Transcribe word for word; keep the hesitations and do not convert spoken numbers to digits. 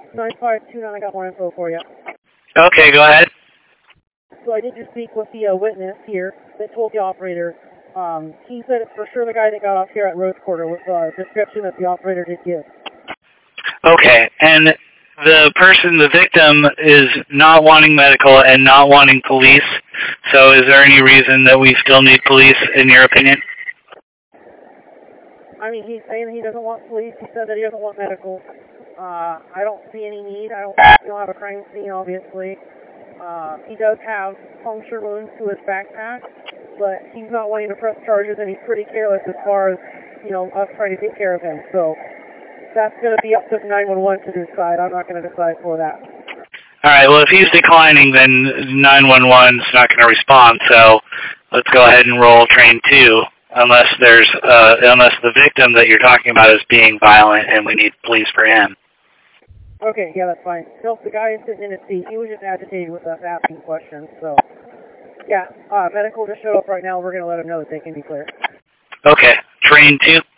nine five two nine, I got more info for you. Okay, go ahead. So I did just speak with the uh, witness here that told the operator. Um, he said it's for sure the guy that got off here at Rose Quarter with the uh, description that the operator did give. Okay, and the person, the victim, is not wanting medical and not wanting police, so is there any reason that we still need police, in your opinion? I mean, he's saying he doesn't want police. He said that he doesn't want medical. Uh, I don't see any need. I don't, we don't have a crime scene, obviously. Uh, he does have puncture wounds to his backpack, but he's not wanting to press charges, and he's pretty careless as far as, you know, us trying to take care of him. So that's going to be up to nine one one to decide. I'm not going to decide for that. All right, well, if he's declining, then nine one one's not going to respond, so let's go ahead and roll train two, unless there's, uh, unless the victim that you're talking about is being violent and we need police for him. Okay, yeah, that's fine. So the guy is sitting in his seat. He was just agitated with us asking questions, so yeah, uh, medical just showed up right now. We're going to let him know that they can be cleared. Okay, train two.